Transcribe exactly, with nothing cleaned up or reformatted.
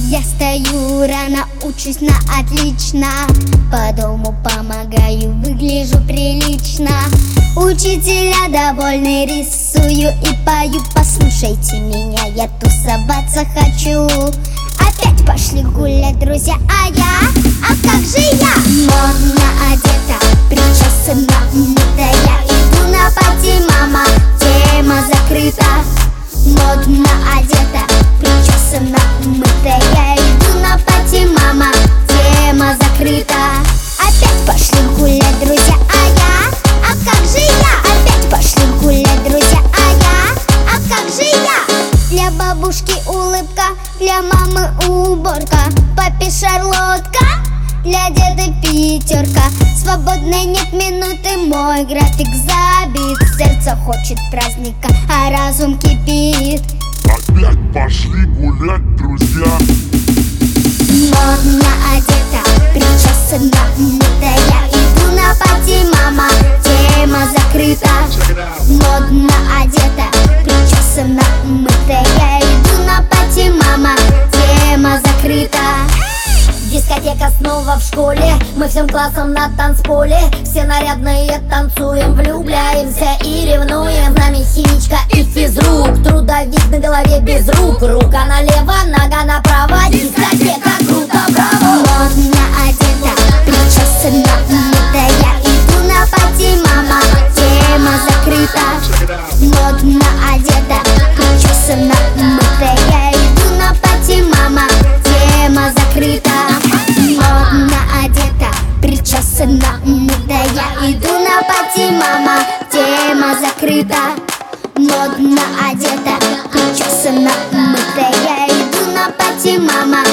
Я стою рано, учусь на отлично, по дому помогаю, выгляжу прилично. Учителя довольны, рисую и пою. Послушайте меня, я тусоваться хочу. Опять пошли гулять друзья, а я, а как же я? Модно одета, причесана, умытая, иду на пати, мама, тема закрыта. Модно одета, причесана, умытая, иду на пати, мама, тема закрыта. Опять пошли гулять друзья, а я, а как же я? Опять пошли гулять друзья, а я, а как же я? Для бабушки улыбка, для мамы уборка, папе шарлотка, для деда пятерка. Свободной нет минуты, мой график забит. Сердце хочет праздника, а разум кипит. Опять пошли гулять друзья. Модно одета, причесана, умытая, иду на пати, мама, тема закрыта. Модно одета, причесана, умытая, иду на пати, мама, тема закрыта. Дискотека снова в школе, мы всем классом на танцполе. Все нарядные танцуем, влюбляемся и ревнуем. С нами химичка и физрук, трудовик на голове без рук. Рука налево, нога направо, дискотека круто, браво. Модно одета, причесана, умытая, иду на пати, мама, тема закрыта. Модно одета, причесана, умытая, иду на пати, мама, тема закрыта. Модно одета, причесана, умытая, иду на пати, мама, тема закрыта. Модно одета, причесана, умытая, иду на пати, мама,